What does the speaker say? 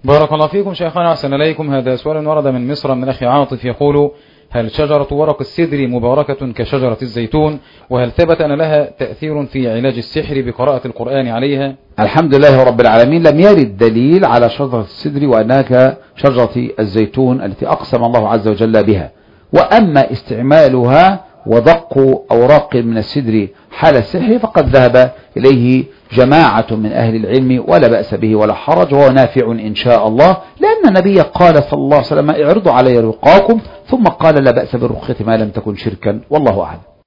بارك الله فيكم شيخنا، أحسن إليكم. هذا سؤال ورد من مصر من أخي عاطف يقول: هل شجرة ورق السدر مباركة كشجرة الزيتون؟ وهل ثبت أن لها تأثير في علاج السحر بقراءة القرآن عليها؟ الحمد لله رب العالمين، لم يرد دليل على شجرة السدر وأنها كشجرة الزيتون التي أقسم الله عز وجل بها. وأما استعمالها ودق أوراق من السدر حال السحر فقد ذهب إليه جماعة من أهل العلم ولا بأس به ولا حرج، وهو نافع إن شاء الله، لأن النبي قال صلى الله عليه وسلم: اعرضوا علي رقاكم، ثم قال: لا بأس بالرقية ما لم تكن شركا، والله أعلم.